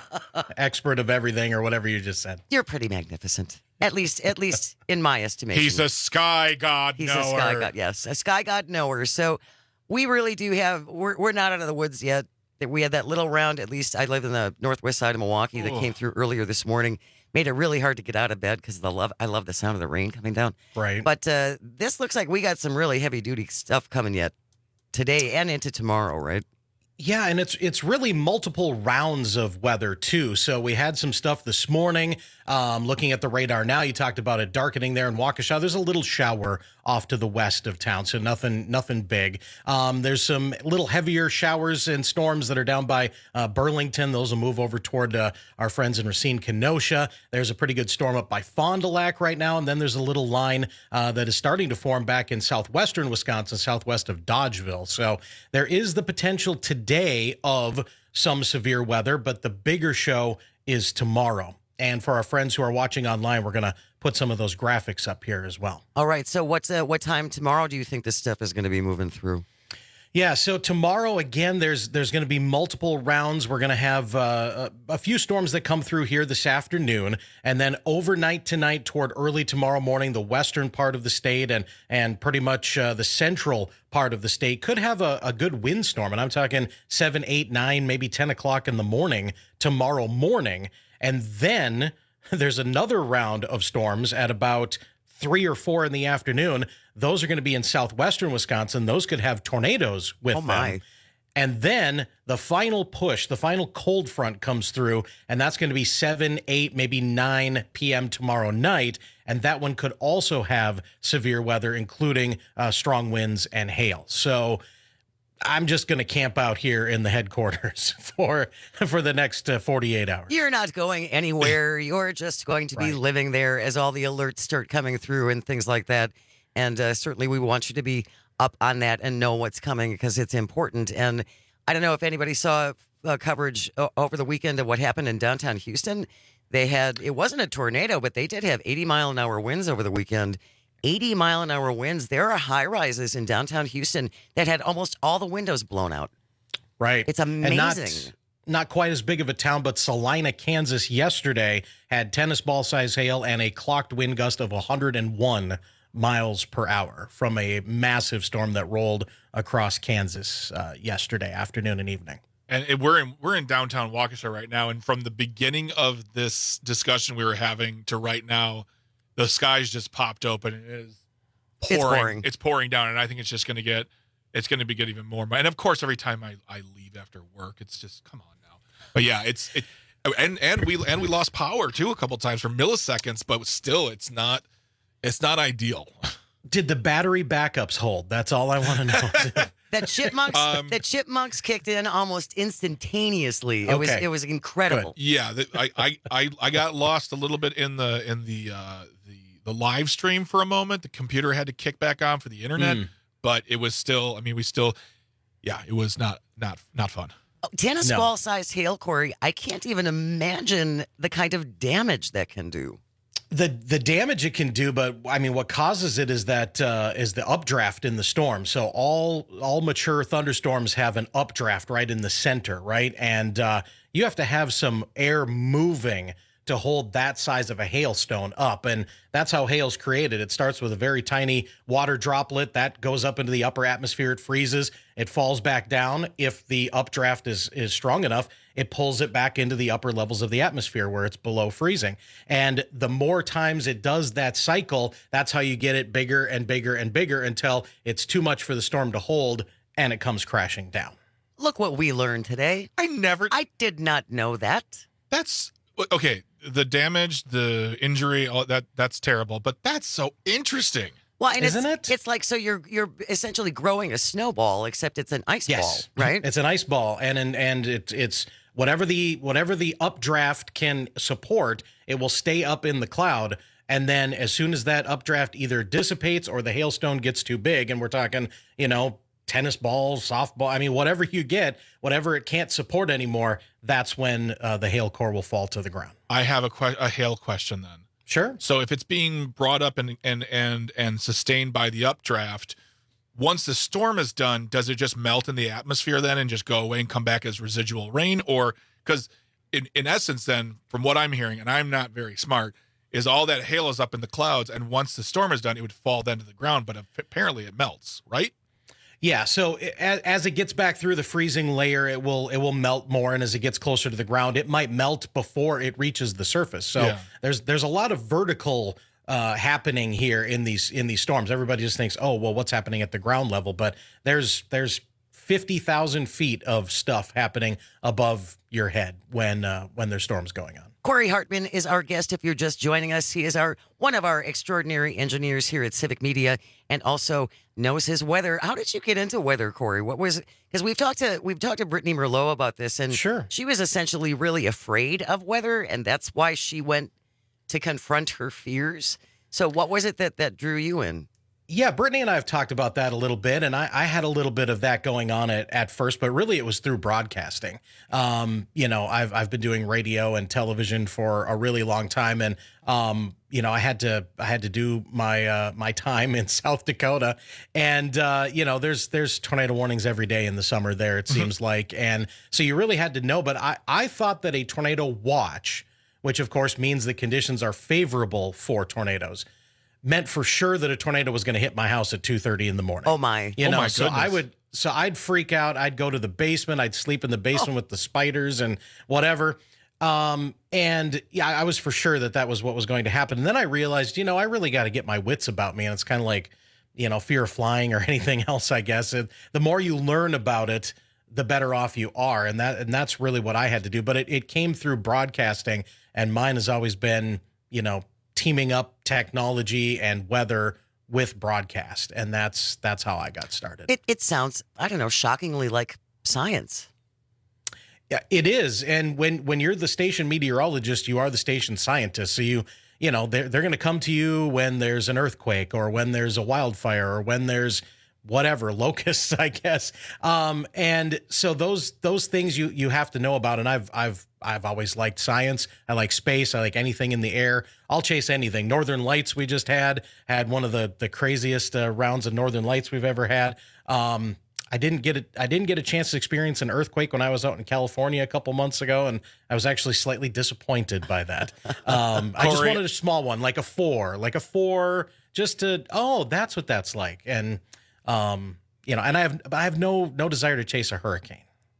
Expert of everything or whatever you just said. You're pretty magnificent. At least in my estimation. He's a sky god knower. He's a sky god, yes. A sky god knower. So we really do have, we're not out of the woods yet. We had that little round, at least I live in the northwest side of Milwaukee, that came through earlier this morning. Made it really hard to get out of bed because I love the sound of the rain coming down. Right. But this looks like we got some really heavy duty stuff coming yet today and into tomorrow, right? Yeah, and it's really multiple rounds of weather, too. So we had some stuff this morning. Looking at the radar now, you talked about it darkening there in Waukesha. There's a little shower off to the west of town, so nothing big. There's some little heavier showers and storms that are down by Burlington. Those will move over toward our friends in Racine, Kenosha. There's a pretty good storm up by Fond du Lac right now, and then there's a little line that is starting to form back in southwestern Wisconsin, southwest of Dodgeville. So there is the potential today of some severe weather, but the bigger show is tomorrow. And for our friends who are watching online, we're going to put some of those graphics up here as well. All right. So what time tomorrow do you think this stuff is going to be moving through? Yeah, so tomorrow, again, there's going to be multiple rounds. We're going to have a few storms that come through here this afternoon, and then overnight tonight toward early tomorrow morning, the western part of the state and pretty much the central part of the state could have a good windstorm. And I'm talking 7, 8, 9, maybe 10 o'clock in the morning tomorrow morning. And then there's another round of storms at about 3 or 4 in the afternoon. Those are going to be in southwestern Wisconsin. Those could have tornadoes with them. And then the final push, the final cold front comes through, and that's going to be 7, 8, maybe 9 p.m. tomorrow night. And that one could also have severe weather, including strong winds and hail. So I'm just going to camp out here in the headquarters for the next 48 hours. You're not going anywhere. You're just going to be living there as all the alerts start coming through and things like that. And certainly we want you to be up on that and know what's coming because it's important. And I don't know if anybody saw coverage over the weekend of what happened in downtown Houston. It wasn't a tornado, but they did have 80-mile-an-hour winds over the weekend. 80-mile-an-hour winds. There are high-rises in downtown Houston that had almost all the windows blown out. Right. It's amazing. And not quite as big of a town, but Salina, Kansas yesterday had tennis ball size hail and a clocked wind gust of 101 miles per hour from a massive storm that rolled across Kansas yesterday afternoon and evening. And we're in downtown Waukesha right now, and from the beginning of this discussion we were having to right now, the skies just popped open. It is pouring. It's pouring down, and I think it's just going to get even more. And of course, every time I leave after work, it's just come on now. But yeah, and we lost power too a couple times for milliseconds, but still, it's not ideal. Did the battery backups hold? That's all I want to know. The chipmunks kicked in almost instantaneously. It was incredible. Good. Yeah, I got lost a little bit in the live stream for a moment. The computer had to kick back on for the internet, but it was still. I mean, it was not fun. Tennis ball sized hail, Corey. I can't even imagine the kind of damage that can do. The damage it can do, but I mean, what causes it is that is the updraft in the storm. So all mature thunderstorms have an updraft right in the center, right? And you have to have some air moving to hold that size of a hailstone up. And that's how hail's created. It starts with a very tiny water droplet that goes up into the upper atmosphere. It freezes. It falls back down. If the updraft is strong enough, it pulls it back into the upper levels of the atmosphere where it's below freezing. And the more times it does that cycle, that's how you get it bigger and bigger and bigger until it's too much for the storm to hold and it comes crashing down. Look what we learned today. I did not know that. That's okay. The damage, the injury, all that's terrible, but that's so interesting. Well, and isn't it? It's like, so you're essentially growing a snowball, except it's an ice ball, right? It's an ice ball, and it's whatever the updraft can support, it will stay up in the cloud. And then as soon as that updraft either dissipates or the hailstone gets too big, and we're talking, tennis balls, softball, I mean, whatever you get, whatever it can't support anymore, that's when the hail core will fall to the ground. I have a hail question then. Sure. So if it's being brought up and sustained by the updraft, once the storm is done, does it just melt in the atmosphere then and just go away and come back as residual rain? Or because in essence then, from what I'm hearing, and I'm not very smart, is all that hail is up in the clouds, and once the storm is done, it would fall then to the ground, but apparently it melts, right? Yeah, so as it gets back through the freezing layer, it will melt more, and as it gets closer to the ground, it might melt before it reaches the surface. So there's a lot of vertical happening here in these storms. Everybody just thinks, oh, well, what's happening at the ground level? But there's 50,000 feet of stuff happening above your head when there's storms going on. Corey Hartman is our guest. If you're just joining us, he is one of our extraordinary engineers here at Civic Media, and also knows his weather. How did you get into weather, Corey? What was it? Because we've talked to Brittany Merlot about this, and she was essentially really afraid of weather, and that's why she went to confront her fears. So what was it that drew you in? Yeah, Brittany and I have talked about that a little bit, and I had a little bit of that going on at first, but really it was through broadcasting. I've been doing radio and television for a really long time, and I had to do my time in South Dakota, and there's tornado warnings every day in the summer there, it seems like, and so you really had to know. But I thought that a tornado watch, which of course means the conditions are favorable for tornadoes, meant for sure that a tornado was going to hit my house at 2:30 in the morning. Oh my! So I'd freak out. I'd go to the basement. I'd sleep in the basement with the spiders and whatever. And yeah, I was for sure that was what was going to happen. And then I realized, I really got to get my wits about me. And it's kind of like, fear of flying or anything else, I guess. And the more you learn about it, the better off you are. And that's really what I had to do. But it came through broadcasting, and mine has always been, teaming up technology and weather with broadcast. And that's how I got started. It sounds, I don't know, shockingly like science. Yeah, it is. And when you're the station meteorologist, you are the station scientist. So they're going to come to you when there's an earthquake or when there's a wildfire or when there's whatever, locusts, I guess. And so those things you have to know about. And I've always liked science. I like space. I like anything in the air. I'll chase anything. Northern Lights we just had one of the craziest rounds of Northern Lights we've ever had. I didn't get a chance to experience an earthquake when I was out in California a couple months ago, and I was actually slightly disappointed by that. I just wanted a small one, like a 4, just to, that's what that's like. And and I have no desire to chase a hurricane.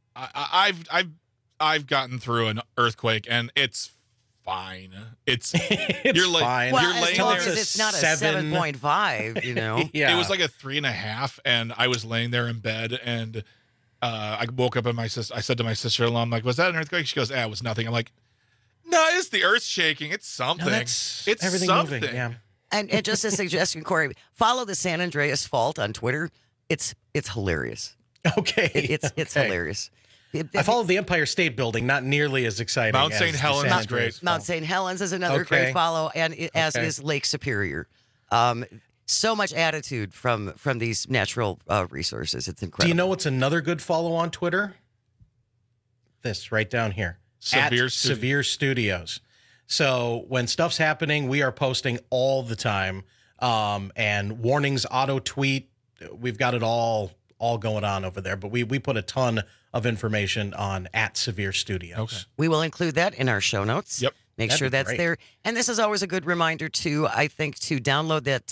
I've gotten through an earthquake, and it's fine. It's you're like fine. Well, you're laying there. It's not a 7.5. Yeah. It was like a 3.5, and I was laying there in bed, and I woke up, and I said to my sister-in-law, I'm like, "Was that an earthquake?" She goes, "It was nothing." I'm like, "No, it's the earth shaking. It's something. It's everything something." Moving. Yeah. And just a suggestion, Corey, follow the San Andreas Fault on Twitter. It's hilarious. Okay. It's hilarious. I followed the Empire State Building, not nearly as exciting. Mount St. Helens is great. Mount St. Helens is another great follow, and as is Lake Superior. So much attitude from these natural resources. It's incredible. Do you know what's another good follow on Twitter? This right down here. Severe Studios. So when stuff's happening, we are posting all the time. And warnings, auto tweet. We've got it all going on over there. But we put a ton of information on @Severe Studios. Okay. We will include that in our show notes. Yep. Make That'd sure be that's great. there. And this is always a good reminder, too, I think, to download that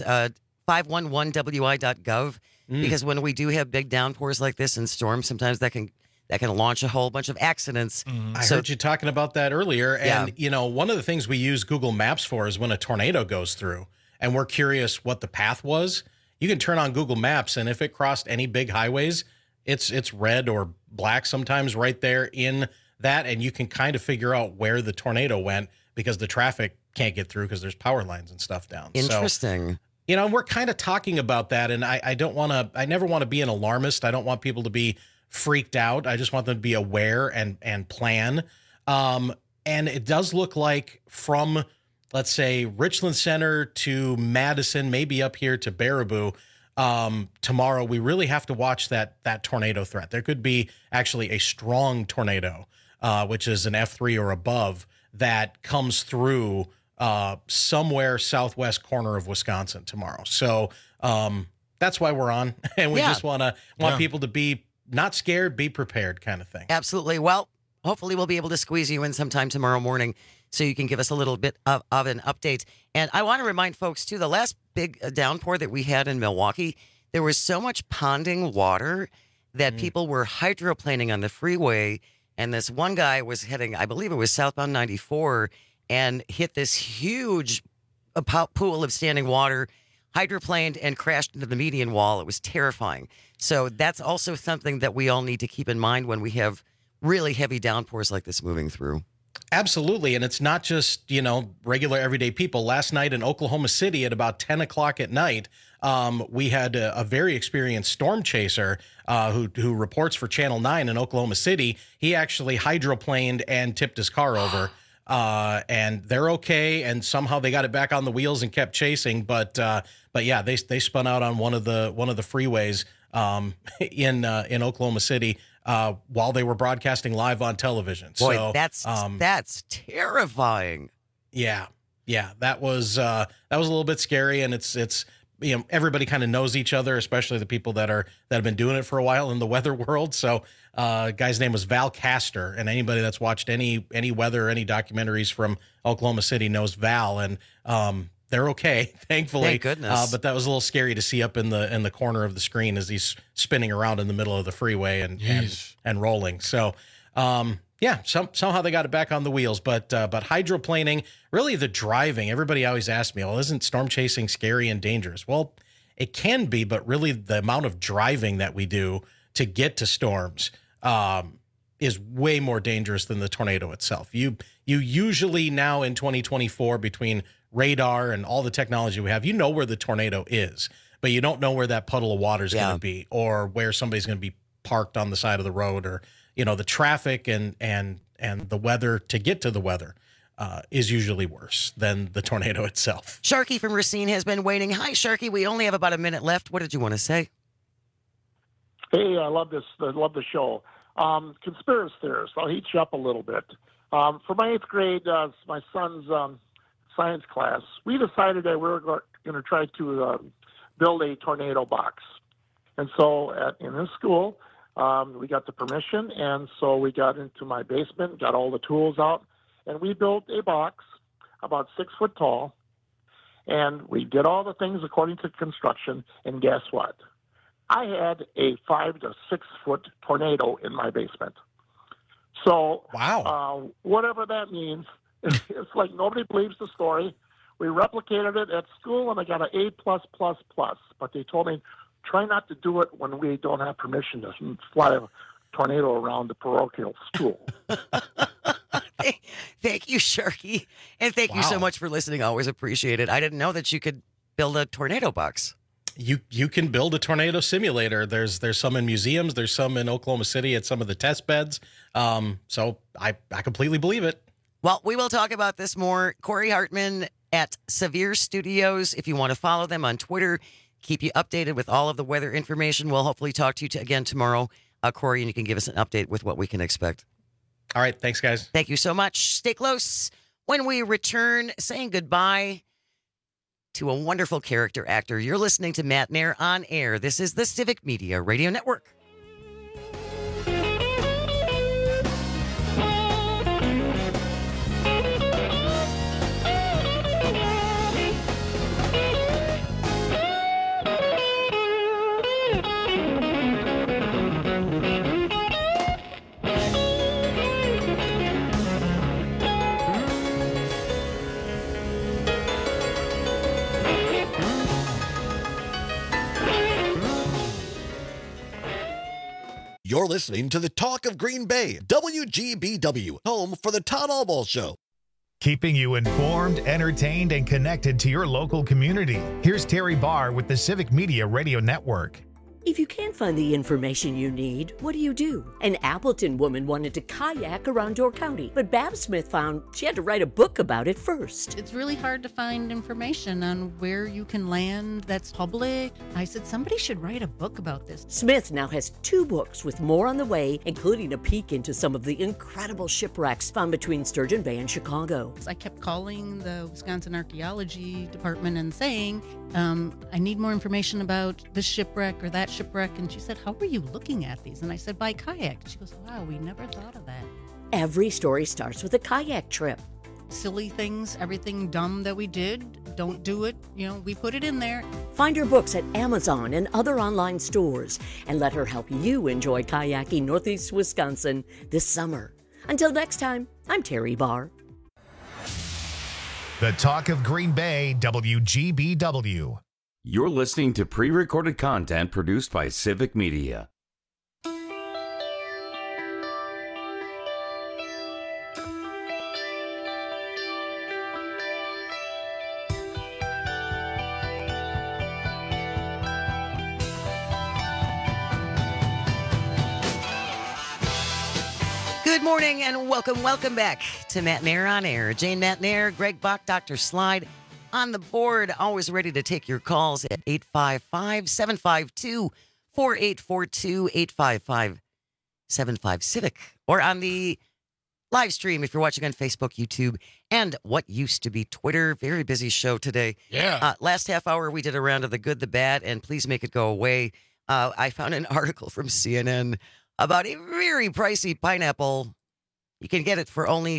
511wi.gov, because when we do have big downpours like this and storms, sometimes that can launch a whole bunch of accidents. I heard you talking about that earlier. And, one of the things we use Google Maps for is when a tornado goes through and we're curious what the path was. You can turn on Google Maps, and if it crossed any big highways, it's red or black sometimes right there in that. And you can kind of figure out where the tornado went because the traffic can't get through because there's power lines and stuff down. Interesting. So, we're kind of talking about that. And I never want to be an alarmist. I don't want people to be freaked out. I just want them to be aware and plan. And it does look like from, let's say, Richland Center to Madison, maybe up here to Baraboo, tomorrow, we really have to watch that tornado threat. There could be actually a strong tornado, which is an F3 or above, that comes through somewhere southwest corner of Wisconsin tomorrow. So that's why we're on. And we just want people to be not scared, be prepared kind of thing. Absolutely. Well, hopefully we'll be able to squeeze you in sometime tomorrow morning so you can give us a little bit of an update. And I want to remind folks, too, the last big downpour that we had in Milwaukee, there was so much ponding water that people were hydroplaning on the freeway. And this one guy was heading, I believe it was southbound 94, and hit this huge pool of standing water, hydroplaned, and crashed into the median wall. It was terrifying. So that's also something that we all need to keep in mind when we have really heavy downpours like this moving through. Absolutely. And it's not just, regular everyday people. Last night in Oklahoma City at about 10 o'clock at night, we had a very experienced storm chaser who reports for Channel 9 in Oklahoma City. He actually hydroplaned and tipped his car over. And they're okay. And somehow they got it back on the wheels and kept chasing. But yeah, they spun out on one of the freeways in Oklahoma City while they were broadcasting live on television. Boy, so that's terrifying. Yeah, that was a little bit scary, and it's everybody kind of knows each other, especially the people that have been doing it for a while in the weather world. So guy's name was Val Castor, and anybody that's watched any weather or any documentaries from Oklahoma City knows Val, and they're okay, thankfully. Thank goodness. But that was a little scary to see up in the corner of the screen as he's spinning around in the middle of the freeway and rolling. So somehow they got it back on the wheels. But hydroplaning, really the driving. Everybody always asks me, "Well, isn't storm chasing scary and dangerous?" Well, it can be, but really the amount of driving that we do to get to storms is way more dangerous than the tornado itself. You usually now in 2024, between radar and all the technology we have, where the tornado is, but you don't know where that puddle of water is going to be, or where somebody's going to be parked on the side of the road, or the traffic and the weather to get to the weather is usually worse than the tornado itself. Sharky from Racine has been waiting. Hi, Sharky. We only have about a minute left. What did you want to say? Hey, I love this. I love the show. Conspiracy theorists. I'll heat you up a little bit. For my 8th grade, my son's science class, we decided that we were going to try to build a tornado box. And so in his school, we got the permission, and so we got into my basement, got all the tools out, and we built a box about 6 foot tall, and we did all the things according to construction, and guess what? I had a 5 to 6 foot tornado in my basement. So, wow, whatever that means, it's like nobody believes the story. We replicated it at school, and I got an A+++. But they told me, try not to do it when we don't have permission to fly a tornado around the parochial school. Thank you, Sharky. And thank you so much for listening. Always appreciate it. I didn't know that you could build a tornado box. You can build a tornado simulator. There's some in museums. There's some in Oklahoma City at some of the test beds. So I completely believe it. Well, we will talk about this more. Corey Hartman at Severe Studios. If you want to follow them on Twitter, keep you updated with all of the weather information. We'll hopefully talk to you again tomorrow, Corey, and you can give us an update with what we can expect. All right. Thanks, guys. Thank you so much. Stay close. When we return, saying goodbye to a wonderful character actor. You're listening to Matt Nair on air. This is the Civic Media Radio Network. You're listening to the Talk of Green Bay, WGBW, home for the Todd Albaugh Show. Keeping you informed, entertained, and connected to your local community. Here's Terry Barr with the Civic Media Radio Network. If you can't find the information you need, what do? An Appleton woman wanted to kayak around Door County, but Bab Smith found she had to write a book about it first. It's really hard to find information on where you can land that's public. I said, somebody should write a book about this. Smith now has 2 books with more on the way, including a peek into some of the incredible shipwrecks found between Sturgeon Bay and Chicago. I kept calling the Wisconsin Archaeology Department and saying, I need more information about this shipwreck or that shipwreck. And she said, how are you looking at these? And I said, by kayak. She goes, wow, we never thought of that. Every story starts with a kayak trip. Silly things, everything dumb that we did, don't do it. We put it in there. Find her books at Amazon and other online stores and let her help you enjoy kayaking Northeast Wisconsin this summer. Until next time, I'm Terry Barr. The Talk of Green Bay, WGBW. You're listening to pre-recorded content produced by Civic Media. Good morning and welcome back to Matt Nair on Air. Jane Matt Nair, Greg Bach, Dr. Slide on the board, always ready to take your calls at 855-752-4842, 855-75-CIVIC, or on the live stream if you're watching on Facebook, YouTube, and what used to be Twitter. Very busy show today. Yeah. Last half hour, we did a round of the good, the bad, and please make it go away. I found an article from CNN about a very pricey pineapple. You can get it for only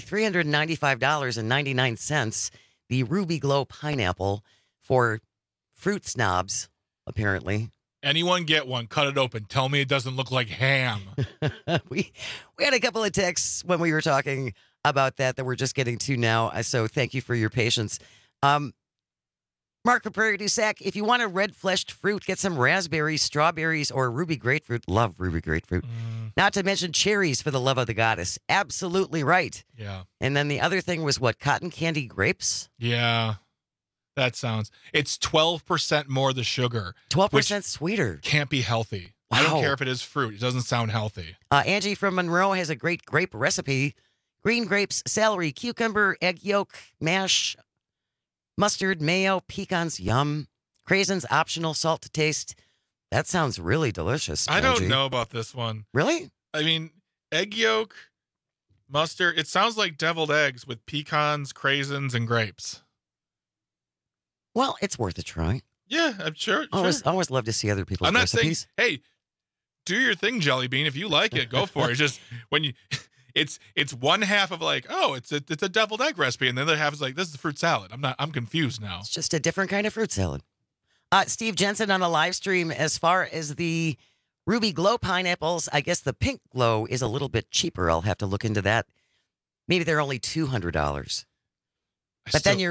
$395.99. The Ruby Glow pineapple for fruit snobs, apparently. Anyone get one, cut it open. Tell me it doesn't look like ham. We had a couple of texts when we were talking about that we're just getting to now. So thank you for your patience. Mark from Prairie du Sac, if you want a red-fleshed fruit, get some raspberries, strawberries, or ruby grapefruit. Love ruby grapefruit. Not to mention cherries for the love of the goddess. Absolutely right. Yeah. And then the other thing was what? Cotton candy grapes? Yeah. That sounds... It's 12% more the sugar. 12% sweeter. Can't be healthy. Wow. I don't care if it is fruit. It doesn't sound healthy. Angie from Monroe has a great grape recipe. Green grapes, celery, cucumber, egg yolk, mash, mustard, mayo, pecans, yum. Craisins, optional, salt to taste. That sounds really delicious. I Angie. don't know about this one. Really? I mean, egg yolk, mustard. It sounds like deviled eggs with pecans, craisins, and grapes. Well, it's worth a try. Yeah, I'm sure. Always love to see other people's I'm not recipes. saying, hey, do your thing, Jelly Bean. If you like it, go for it. It's just when you... It's one half of like, oh, it's a deviled egg recipe, and the other half is like, this is a fruit salad. I'm confused now. It's just a different kind of fruit salad. Steve Jensen on a live stream, as far as the Ruby Glow pineapples, I guess the Pink Glow is a little bit cheaper. I'll have to look into that. Maybe they're only $200. But then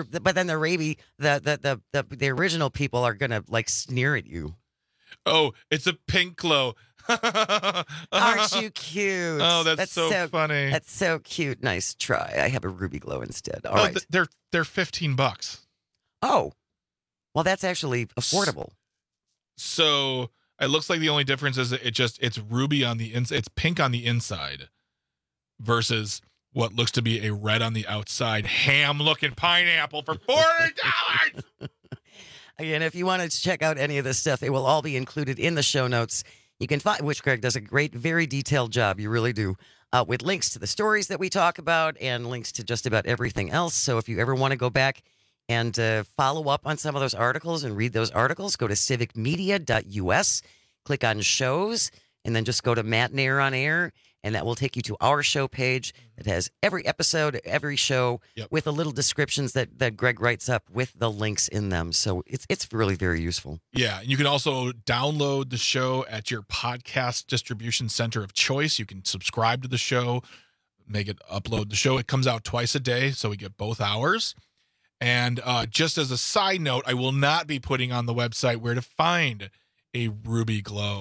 the original people are gonna like sneer at you. Oh, it's a Pink Glow. Aren't you cute? Oh, that's so funny. That's so cute. Nice try. I have a Ruby Glow instead. All no, right. They're $15. Oh, well, that's actually affordable. So it looks like the only difference is it's ruby on the inside. It's pink on the inside versus what looks to be a red on the outside ham-looking pineapple for $40. Again, if you want to check out any of this stuff, it will all be included in the show notes. You can find, which Greg does a great, very detailed job. You really do. With links to the stories that we talk about and links to just about everything else. So if you ever want to go back and follow up on some of those articles and read those articles, go to civicmedia.us, click on shows, and then just go to Matt Nair on Air, and that will take you to our show page that has every episode, every show, with the little descriptions that Greg writes up with the links in them. So it's really very useful. Yeah, and you can also download the show at your podcast distribution center of choice. You can subscribe to the show, make it upload the show. It comes out twice a day, so we get both hours. And just as a side note, I will not be putting on the website where to find a Ruby Glow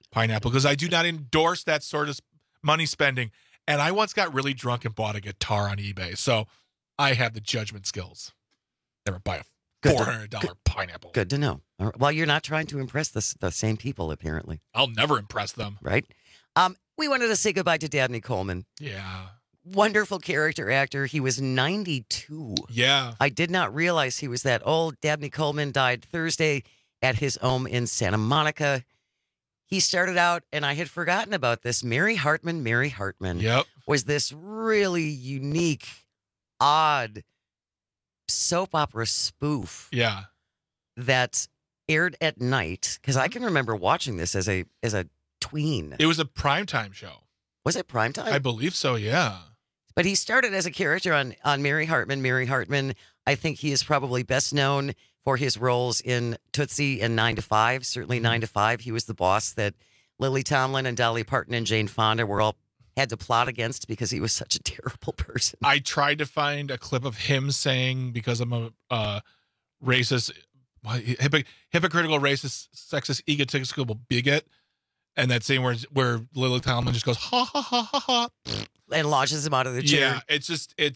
pineapple because I do not endorse that sort of money spending. And I once got really drunk and bought a guitar on eBay. So I have the judgment skills. Never buy a $400 pineapple. Good to know. Well, you're not trying to impress the same people, apparently. I'll never impress them. Right? We wanted to say goodbye to Dabney Coleman. Yeah. Wonderful character actor. He was 92. Yeah. I did not realize he was that old. Dabney Coleman died Thursday at his home in Santa Monica. He started out, and I had forgotten about this, Mary Hartman was this really unique, odd soap opera spoof. Yeah. That aired at night, because I can remember watching this as a tween. It was a primetime show. Was it primetime? I believe so, yeah. But he started as a character on Mary Hartman. Mary Hartman, I think he is probably best known for his roles in Tootsie and 9 to 5. Certainly 9 to 5. He was the boss that Lily Tomlin and Dolly Parton and Jane Fonda had to plot against because he was such a terrible person. I tried to find a clip of him saying, because I'm a racist, hypocritical, racist, sexist, egotistical bigot, and that scene where Lily Tomlin just goes, ha, ha, ha, ha, ha. And launches him out of the chair. Yeah,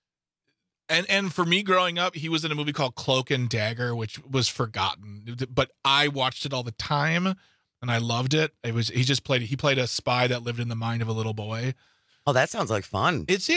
And for me growing up, he was in a movie called Cloak and Dagger, which was forgotten. But I watched it all the time, and I loved it. He played a spy that lived in the mind of a little boy. Oh, that sounds like fun. It's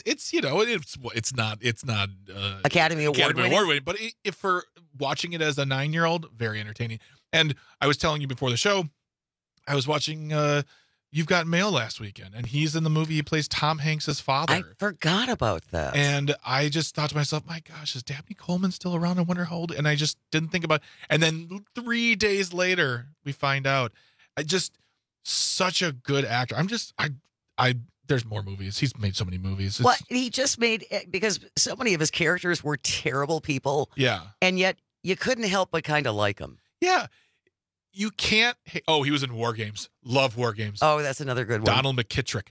not Academy Award winning, but if for watching it as a 9-year-old, very entertaining. And I was telling you before the show, I was watching You've Got Mail last weekend, and he's in the movie. He plays Tom Hanks' father. I forgot about that. And I just thought to myself, my gosh, is Dabney Coleman still around? I wonder how old. And I just didn't think about it. And then 3 days later, we find out. Such a good actor. There's more movies. He's made so many movies. Well, he just made, because so many of his characters were terrible people. Yeah. And yet you couldn't help but kind of like him. Yeah. You can't. He was in War Games. Love War Games. Oh, that's another good one. Donald McKittrick.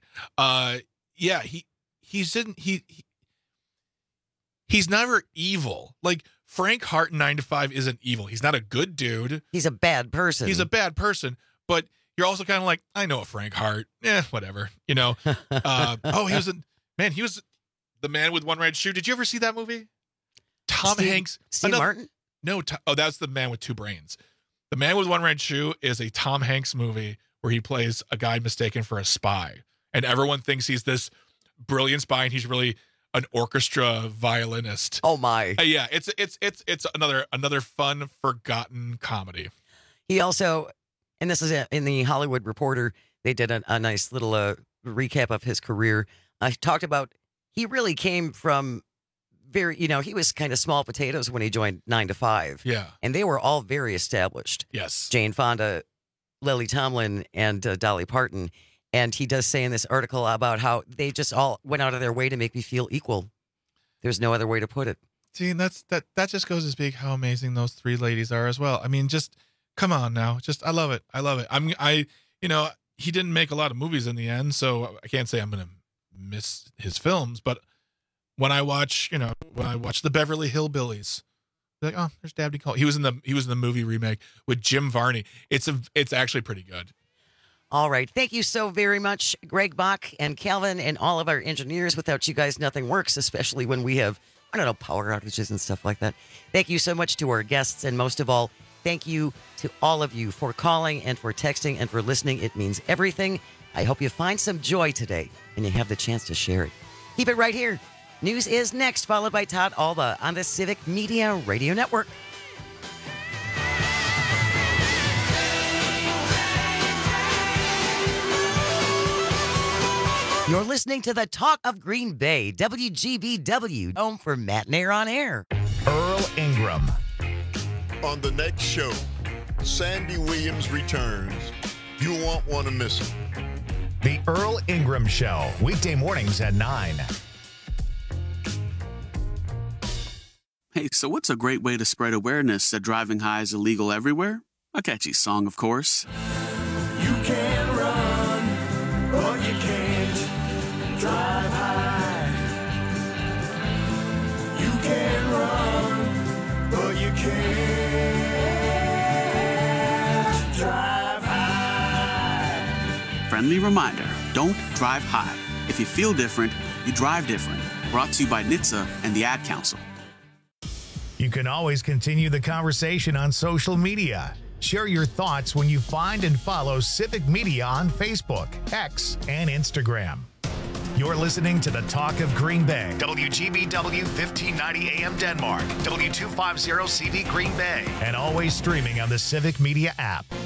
He's never evil. Like Frank Hart in 9 to 5 isn't evil. He's not a good dude. He's a bad person. But you're also kind of like, I know a Frank Hart. Whatever. You know. He was the man with one red shoe. Did you ever see that movie? Tom Hanks. Steve Martin? No. That's the man with two brains. The Man with One Red Shoe is a Tom Hanks movie where he plays a guy mistaken for a spy. And everyone thinks he's this brilliant spy, and he's really an orchestra violinist. Oh, my. Yeah, it's another fun, forgotten comedy. He also, and this is in the Hollywood Reporter, they did a nice little recap of his career. Talked about, he really came from he was kind of small potatoes when he joined 9 to 5. Yeah. And they were all very established. Yes. Jane Fonda, Lily Tomlin, and Dolly Parton. And he does say in this article about how they just all went out of their way to make me feel equal. There's no other way to put it. See, and that just goes to speak how amazing those three ladies are as well. I mean, just come on now. I love it. I love it. He didn't make a lot of movies in the end, so I can't say I'm going to miss his films, but when I watch the Beverly Hillbillies, like, oh, there's Dabney Coleman. He was in the movie remake with Jim Varney. It's actually pretty good. All right. Thank you so very much, Greg Bach and Calvin and all of our engineers. Without you guys, nothing works, especially when we have, power outages and stuff like that. Thank you so much to our guests. And most of all, thank you to all of you for calling and for texting and for listening. It means everything. I hope you find some joy today and you have the chance to share it. Keep it right here. News is next, followed by Todd Alba on the Civic Media Radio Network. You're listening to the Talk of Green Bay, WGBW, home for Matt and Air on Air. Earl Ingram. On the next show, Sandy Williams returns. You won't want to miss it. The Earl Ingram Show, weekday mornings at 9. Hey, so what's a great way to spread awareness that driving high is illegal everywhere? A catchy song, of course. You can run, but you can't drive high. You can run, but you can't drive high. friendly reminder, don't drive high. If you feel different, you drive different. Brought to you by NHTSA and the Ad Council. You can always continue the conversation on social media. Share your thoughts when you find and follow Civic Media on Facebook, X, and Instagram. You're listening to the Talk of Green Bay. WGBW 1590 AM Denmark, W250 CV Green Bay, and always streaming on the Civic Media app.